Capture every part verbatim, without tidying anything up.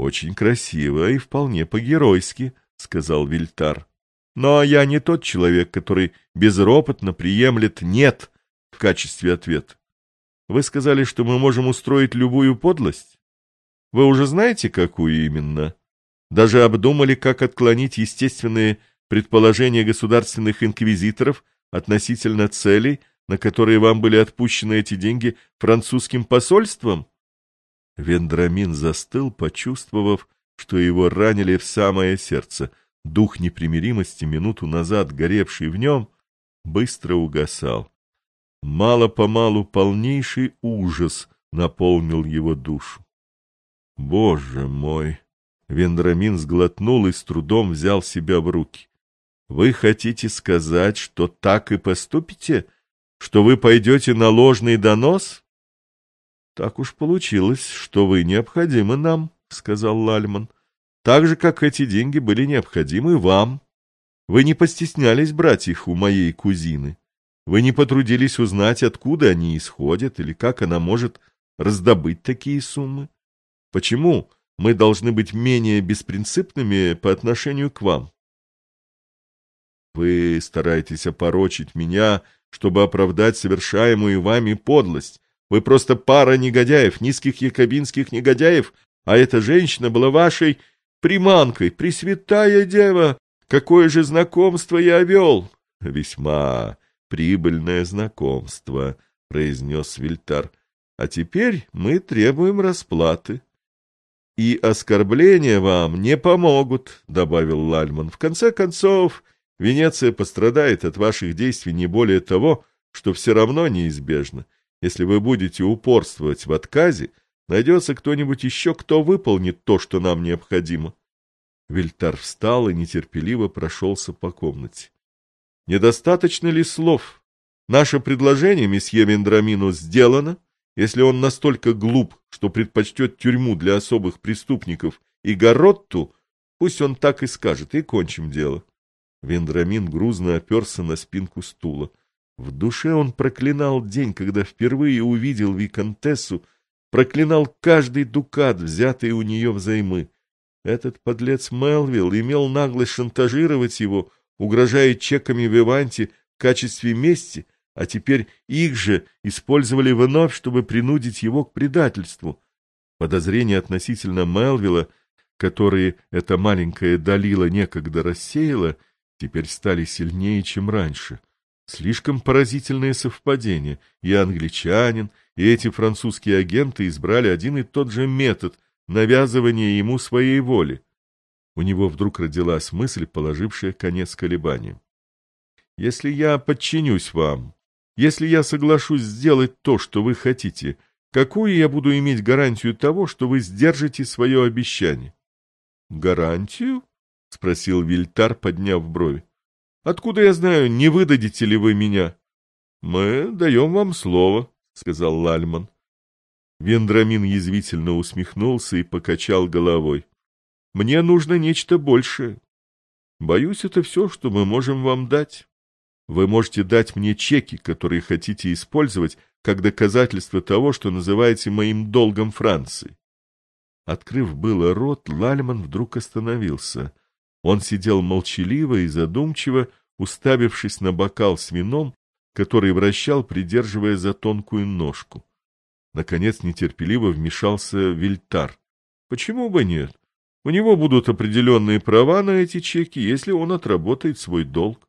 Очень красиво и вполне по-геройски, — сказал Вильтар. Но я не тот человек, который безропотно приемлет «нет» в качестве ответа. Вы сказали, что мы можем устроить любую подлость? Вы уже знаете, какую именно? Даже обдумали, как отклонить естественные предположения государственных инквизиторов относительно целей, на которые вам были отпущены эти деньги французским посольством? Вендрамин застыл, почувствовав, что его ранили в самое сердце. Дух непримиримости, минуту назад горевший в нем, быстро угасал. Мало-помалу полнейший ужас наполнил его душу. Боже мой! Вендрамин сглотнул и с трудом взял себя в руки. Вы хотите сказать, что так и поступите? Что вы пойдете на ложный донос? Так уж получилось, что вы необходимы нам, — сказал Лальман. Так же, как эти деньги были необходимы вам. Вы не постеснялись брать их у моей кузины. Вы не потрудились узнать, откуда они исходят или как она может раздобыть такие суммы. Почему мы должны быть менее беспринципными по отношению к вам? Вы стараетесь опорочить меня, чтобы оправдать совершаемую вами подлость. Вы просто пара негодяев, низких якобинских негодяев, а эта женщина была вашей приманкой. Пресвятая Дева, какое же знакомство я вел! Весьма прибыльное знакомство, — произнес Вильтар. А теперь мы требуем расплаты. И оскорбления вам не помогут, — добавил Лальман. В конце концов, Венеция пострадает от ваших действий не более того, что все равно неизбежно. Если вы будете упорствовать в отказе, найдется кто-нибудь еще, кто выполнит то, что нам необходимо. Вильтар встал и нетерпеливо прошелся по комнате. — Недостаточно ли слов? Наше предложение месье Вендрамину сделано. Если он настолько глуп, что предпочтет тюрьму для особых преступников и гаротту, пусть он так и скажет, и кончим дело. Вендрамин грузно оперся на спинку стула. В душе он проклинал день, когда впервые увидел виконтессу, проклинал каждый дукат, взятый у нее взаймы. Этот подлец Мелвилл имел наглость шантажировать его, угрожая чеками Виванти в качестве мести, а теперь их же использовали вновь, чтобы принудить его к предательству. Подозрения относительно Мелвилла, которые эта маленькая Далила некогда рассеяла, теперь стали сильнее, чем раньше. Слишком поразительное совпадение. И англичанин, и эти французские агенты избрали один и тот же метод навязывания ему своей воли. У него вдруг родилась мысль, положившая конец колебаниям. Если я подчинюсь вам, если я соглашусь сделать то, что вы хотите, какую я буду иметь гарантию того, что вы сдержите свое обещание? — Гарантию? — спросил Вильтар, подняв брови. — Откуда я знаю, не выдадите ли вы меня? — Мы даем вам слово, — сказал Лальман. Вендрамин язвительно усмехнулся и покачал головой. — Мне нужно нечто большее. Боюсь, это все, что мы можем вам дать. Вы можете дать мне чеки, которые хотите использовать как доказательство того, что называете моим долгом Франции. Открыв было рот, Лальман вдруг остановился. Он сидел молчаливо и задумчиво, уставившись на бокал с вином, который вращал, придерживая за тонкую ножку. Наконец нетерпеливо вмешался Вильтар. Почему бы нет? У него будут определенные права на эти чеки, если он отработает свой долг.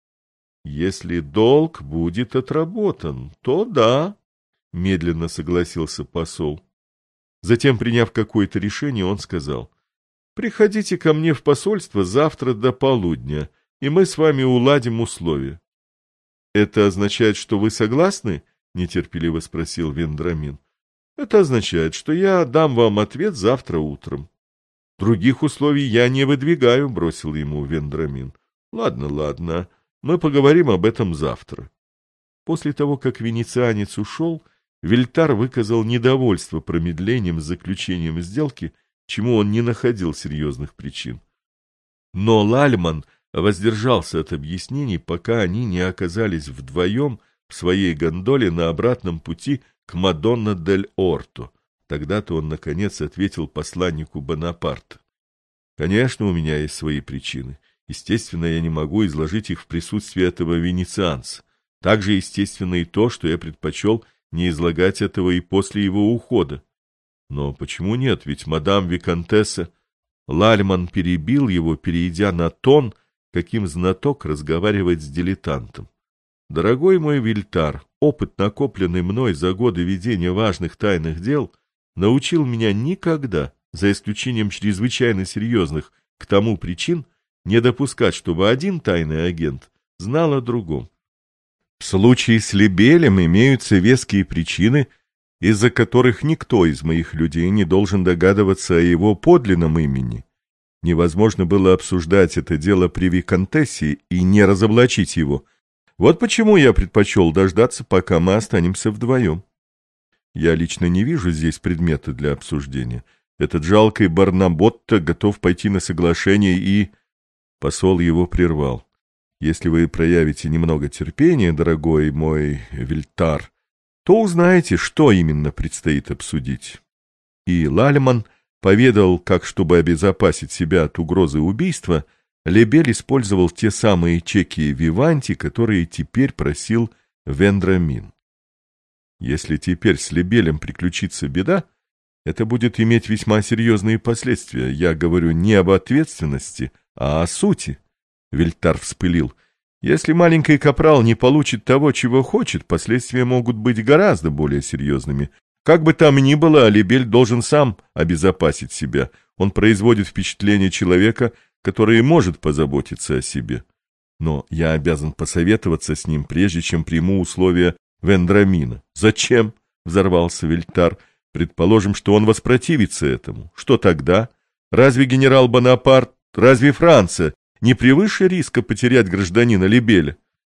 Если долг будет отработан, то да, — медленно согласился посол. Затем, приняв какое-то решение, он сказал: — Приходите ко мне в посольство завтра до полудня, и мы с вами уладим условия. — Это означает, что вы согласны? — нетерпеливо спросил Вендрамин. — Это означает, что я дам вам ответ завтра утром. — Других условий я не выдвигаю, — бросил ему Вендрамин. — Ладно, ладно. Мы поговорим об этом завтра. После того, как венецианец ушел, Вильтар выказал недовольство промедлением с заключением сделки, чему он не находил серьезных причин. Но Лальман воздержался от объяснений, пока они не оказались вдвоем в своей гондоле на обратном пути к Мадонна-дель-Орто. Тогда-то он, наконец, ответил посланнику Бонапарта. Конечно, у меня есть свои причины. Естественно, я не могу изложить их в присутствии этого венецианца. Также естественно и то, что я предпочел не излагать этого и после его ухода. Но почему нет? Ведь мадам виконтесса... Лальман перебил его, перейдя на тон, каким знаток разговаривает с дилетантом. Дорогой мой Вильтар, опыт, накопленный мной за годы ведения важных тайных дел, научил меня никогда, за исключением чрезвычайно серьезных к тому причин, не допускать, чтобы один тайный агент знал о другом. В случае с Лебелем имеются веские причины, из-за которых никто из моих людей не должен догадываться о его подлинном имени. Невозможно было обсуждать это дело при виконтессе и не разоблачить его. Вот почему я предпочел дождаться, пока мы останемся вдвоем. Я лично не вижу здесь предмета для обсуждения. Этот жалкий Барнаботто готов пойти на соглашение и... Посол его прервал. Если вы проявите немного терпения, дорогой мой Вильтар, то узнаете, что именно предстоит обсудить. И Лальман поведал, как, чтобы обезопасить себя от угрозы убийства, Лебель использовал те самые чеки Виванти, которые теперь просил Вендрамин. Если теперь с Лебелем приключится беда, это будет иметь весьма серьезные последствия. Я говорю не об ответственности, а о сути. Вильтар вспылил. Если маленький капрал не получит того, чего хочет, последствия могут быть гораздо более серьезными. Как бы там ни было, Лебель должен сам обезопасить себя. Он производит впечатление человека, который может позаботиться о себе. Но я обязан посоветоваться с ним, прежде чем приму условия Вендрамина. «Зачем?» — взорвался Вильтар. «Предположим, что он воспротивится этому. Что тогда? Разве генерал Бонапарт, разве Франция не превыше риска потерять гражданина Лебеля?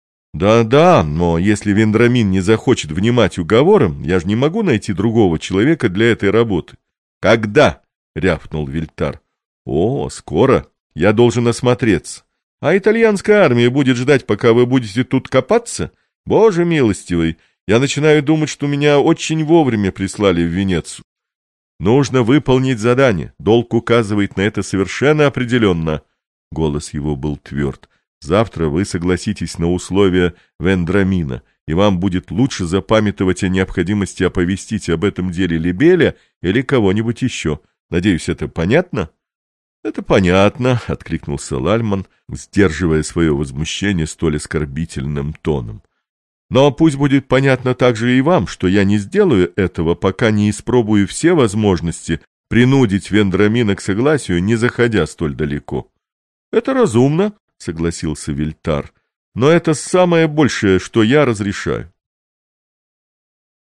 Да-да, но если Вендрамин не захочет внимать уговорам, я же не могу найти другого человека для этой работы». «Когда?» — рявкнул Вильтар. «О, скоро. Я должен осмотреться. А итальянская армия будет ждать, пока вы будете тут копаться? Боже милостивый, я начинаю думать, что меня очень вовремя прислали в Венецию. Нужно выполнить задание. Долг указывает на это совершенно определенно». Голос его был тверд. «Завтра вы согласитесь на условия Вендрамина, и вам будет лучше запамятовать о необходимости оповестить об этом деле Лебеля или кого-нибудь еще. Надеюсь, это понятно?» «Это понятно», — откликнулся Лальман, сдерживая свое возмущение столь оскорбительным тоном. «Но пусть будет понятно также и вам, что я не сделаю этого, пока не испробую все возможности принудить Вендрамина к согласию, не заходя столь далеко». «Это разумно», — согласился Вильтар, — «но это самое большее, что я разрешаю».